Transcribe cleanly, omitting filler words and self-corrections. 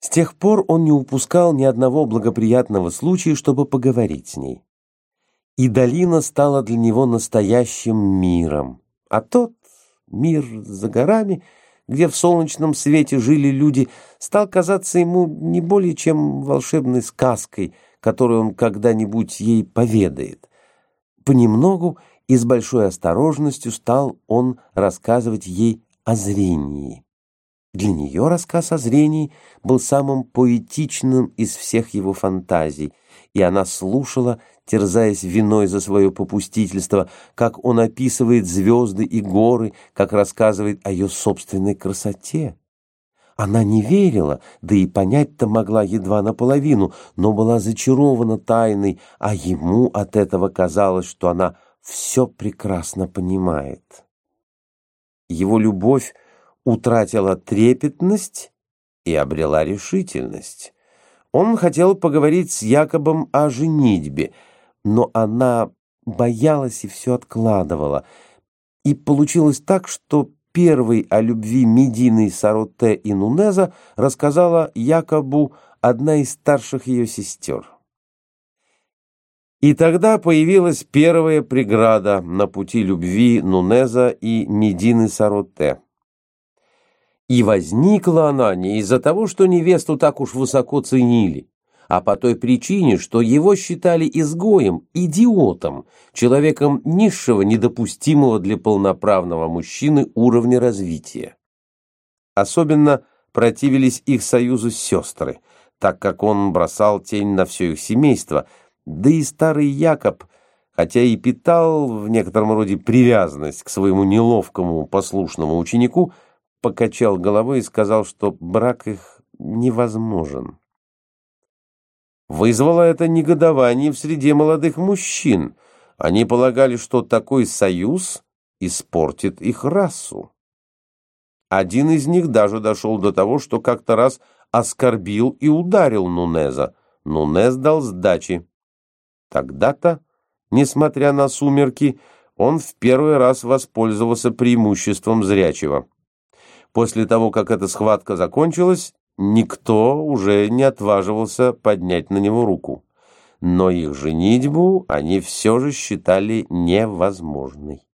С тех пор он не упускал ни одного благоприятного случая, чтобы поговорить с ней. И долина стала для него настоящим миром, а тот мир за горами, где в солнечном свете жили люди, стал казаться ему не более чем волшебной сказкой, которую он когда-нибудь ей поведает. Понемногу и с большой осторожностью стал он рассказывать ей о зрении. Для нее рассказ о зрении был самым поэтичным из всех его фантазий, и она слушала, терзаясь виной за свое попустительство, как он описывает звезды и горы, как рассказывает о ее собственной красоте. Она не верила, да и понять-то могла едва наполовину, но была зачарована тайной, а ему от этого казалось, что она все прекрасно понимает. Его любовь утратила трепетность и обрела решительность. Он хотел поговорить с Якобом о женитьбе, но она боялась и все откладывала. И получилось так, что первой о любви Медины, Сароте и Нунеза рассказала Якобу одна из старших ее сестер. И тогда появилась первая преграда на пути любви Нунеза и Медины Сароте. И возникла она не из-за того, что невесту так уж высоко ценили, а по той причине, что его считали изгоем, идиотом, человеком низшего, недопустимого для полноправного мужчины уровня развития. Особенно противились их союзу сестры, так как он бросал тень на все их семейство, да и старый Якоб, хотя и питал в некотором роде привязанность к своему неловкому послушному ученику, покачал головой и сказал, что брак их невозможен. Вызвало это негодование в среде молодых мужчин. Они полагали, что такой союз испортит их расу. Один из них даже дошел до того, что как-то раз оскорбил и ударил Нунеза. Нунез дал сдачи. Тогда-то, несмотря на сумерки, он в первый раз воспользовался преимуществом зрячего. После того, как эта схватка закончилась, никто уже не отваживался поднять на него руку. Но их женитьбу они все же считали невозможной.